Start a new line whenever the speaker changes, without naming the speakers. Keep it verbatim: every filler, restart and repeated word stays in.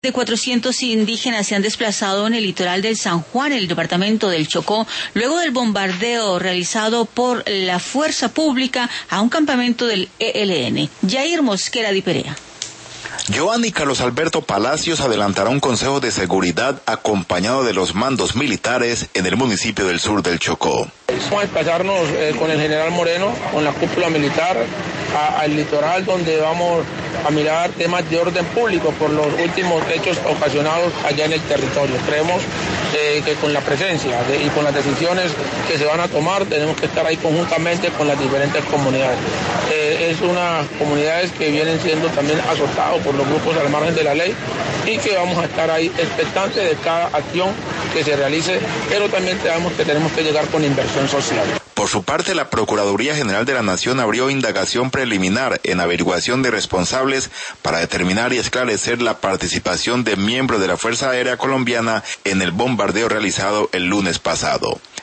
De cuatrocientos indígenas se han desplazado en el litoral del San Juan, en el departamento del Chocó, luego del bombardeo realizado por la fuerza pública a un campamento del E L N. Jair Mosquera Di Perea.
Joan y Carlos Alberto Palacios adelantará un consejo de seguridad acompañado de los mandos militares en el municipio del sur del Chocó.
Vamos a desplazarnos eh, con el general Moreno, con la cúpula militar, a, al litoral, donde vamos a mirar temas de orden público por los últimos hechos ocasionados allá en el territorio. Creemos eh, que con la presencia de, y con las decisiones que se van a tomar, tenemos que estar ahí conjuntamente con las diferentes comunidades. Eh, es unas comunidades que vienen siendo también azotados por los grupos al margen de la ley y que vamos a estar ahí expectantes de cada acción que se realice, pero también sabemos que tenemos que llegar con inversión social.
Por su parte, la Procuraduría General de la Nación abrió indagación preliminar en averiguación de responsables para determinar y esclarecer la participación de miembros de la Fuerza Aérea Colombiana en el bombardeo realizado el lunes pasado.